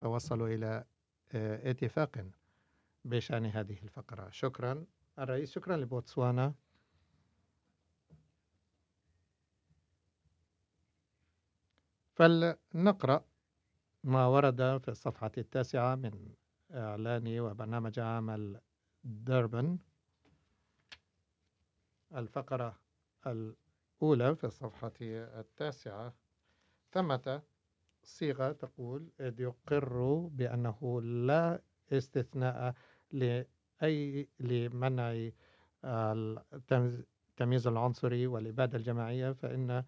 توصلوا إلى اتفاق بشأن هذه الفقرة. شكرا الرئيس، شكرا لبوتسوانا. فلنقرأ ما ورد في الصفحة 9 من إعلان وبرنامج عمل ديربن. الفقرة الأولى في الصفحة 9 ثمة صيغة تقول: إذ يقر بأنه لا استثناء لمنع التمييز العنصري والإبادة الجماعية، فإن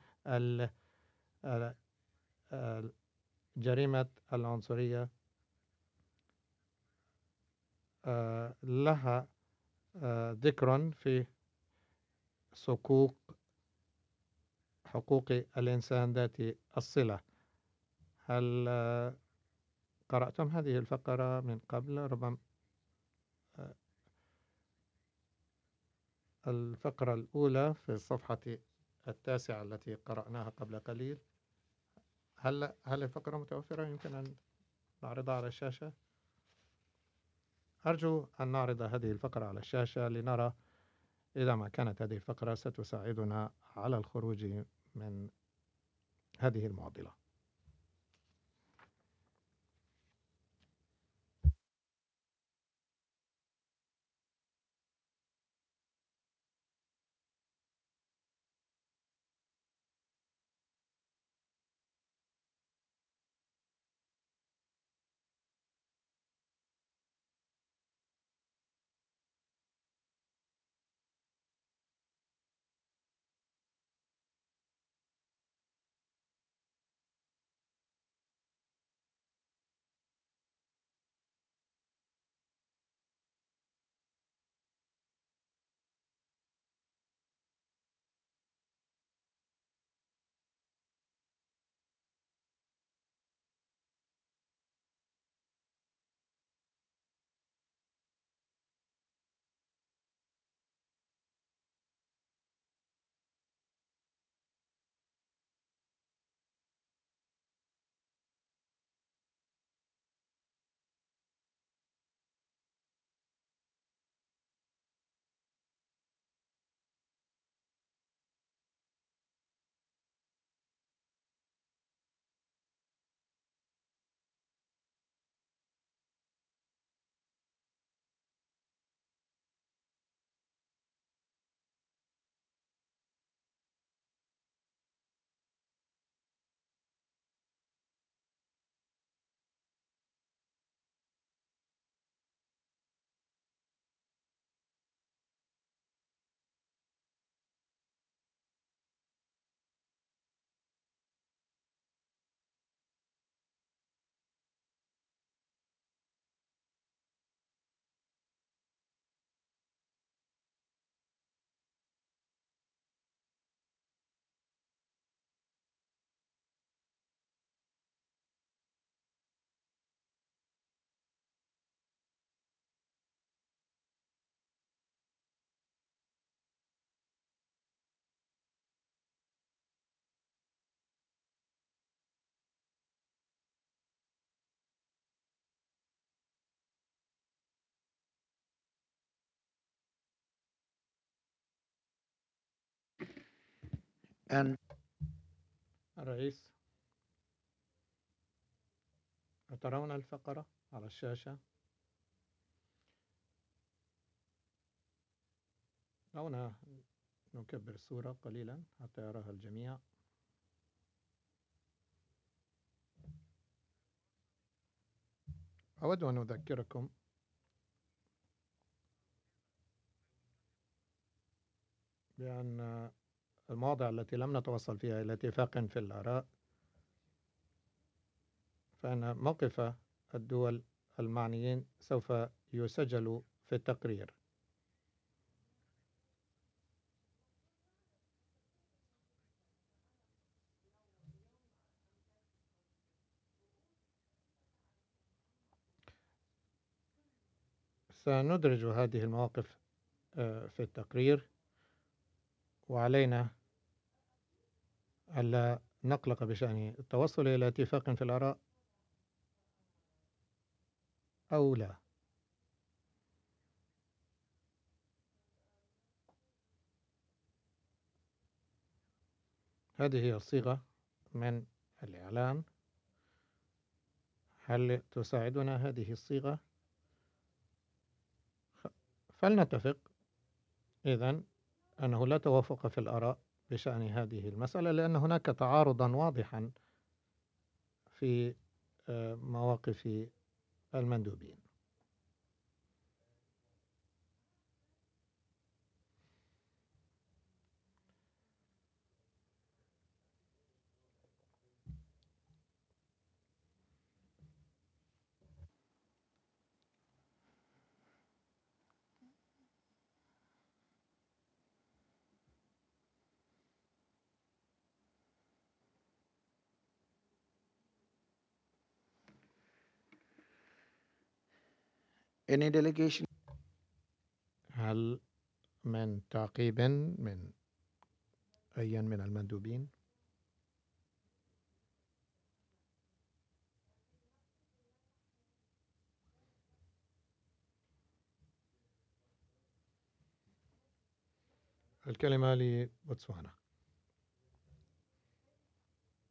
جريمة العنصرية لها ذكر في صكوك حقوق الإنسان ذات الصلة. هل قرأتم هذه الفقرة من قبل؟ ربما الفقرة الأولى في الصفحة 9 التي قرأناها قبل قليل. هل الفقرة متوفرة؟ يمكن أن نعرضها على الشاشة. أرجو أن نعرض هذه الفقرة على الشاشة لنرى إذا ما كانت هذه الفقرة ستساعدنا على الخروج من هذه المعضلة. الرئيس، أترون الفقرة على الشاشة؟ دعونا نكبر الصورة قليلا حتى يراها الجميع. أود أن أذكركم بأن المواضع التي لم نتوصل فيها إلى اتفاق في الآراء، فإن موقف الدول المعنيين سوف يسجل في التقرير. سندرج هذه المواقف في التقرير، وعلينا ألا نقلق بشأن التوصل إلى اتفاق في الآراء أو لا؟ هذه هي الصيغة من الإعلان. هل تساعدنا هذه الصيغة؟ فلنتفق إذن أنه لا توافق في الآراء بشأن هذه المسألة، لأن هناك تعارضا واضحا في مواقف المندوبين. Any delegation? هل من تعقيب من أي من المندوبين؟ الكلمة لبوتسوانا.